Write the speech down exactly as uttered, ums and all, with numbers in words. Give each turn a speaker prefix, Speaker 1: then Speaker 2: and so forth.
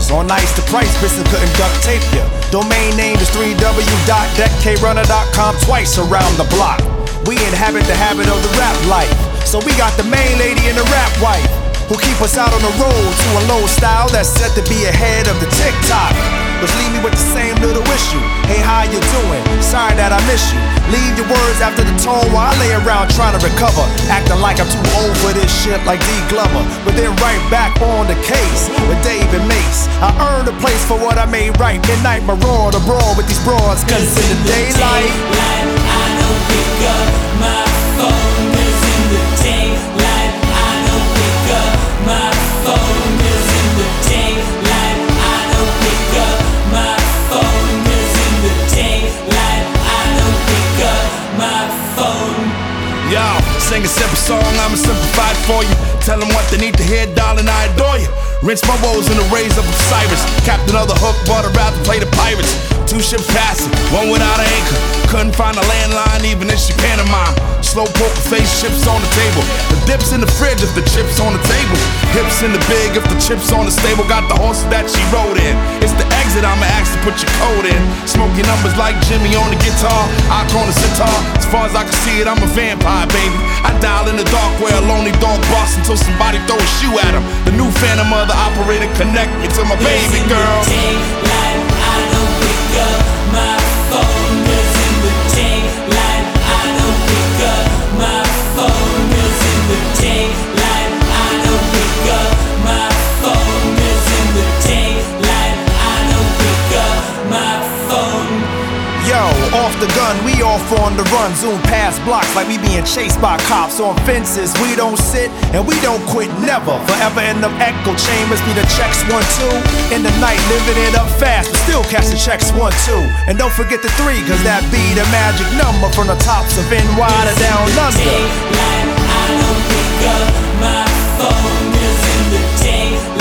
Speaker 1: price. On ice the price, Bison couldn't duct tape ya. Domain name is w w w dot deck k runner dot com, twice around the block. We inhabit the habit of the rap life, so we got the main lady and the rap wife, who keep us out on the road to a low style that's set to be ahead of the TikTok. Which leave me with the same little issue. Hey, how you doing? Sorry that I miss you. Leave your words after the tone while I lay around trying to recover, acting like I'm too old for this shit like D Glover. But then right back on the case with David Mace. I earned a place for what I made right. Midnight marauder abroad with these broads, cause in the daylight
Speaker 2: I don't pick up my phone, cause in the daylight I don't pick up my phone, cause in the daylight I don't pick up my phone, cause in the daylight I don't pick up my phone.
Speaker 3: Yo, sing a simple song, I'ma simplify it for you. Tell them what they need to hear, darling, I adore you. Rinse my woes in the rays of Osiris. Captain of the hook, but I'd rather play the pirates. Two ships passing, one without an anchor. Couldn't find a landline even if she pantomime. Slow poker face, chips on the table. The dips in the fridge if the chips on the table. Hips in the big if the chips on the stable. Got the horse that she rode in. It's the exit, I'ma ask to put your code in. Smoky numbers like Jimmy on the guitar, Ock on the sitar. As far as I can see it, I'm a vampire, baby. I dial in the dark where a lonely dog barks until somebody throw a shoe at him. The new phantom of the operator connect me to my baby girl.
Speaker 2: Daylight, I don't pick up my phone, cause in the daylight I don't pick up my phone, cause in the daylight I don't pick up my phone, cause in the daylight I don't pick up my phone.
Speaker 1: Yo, off the gun, we off on the run. Zoom past blocks like we being chased by cops on fences. We don't sit and we don't quit, never. Forever in them echo chambers, be the checks one, two. In the night, living it up fast, but still catch the checks one, two. And don't forget the three, cause that be the magic number from the tops of N Y to down under.
Speaker 2: Daylight, I don't pick up my phone, cause in the daylight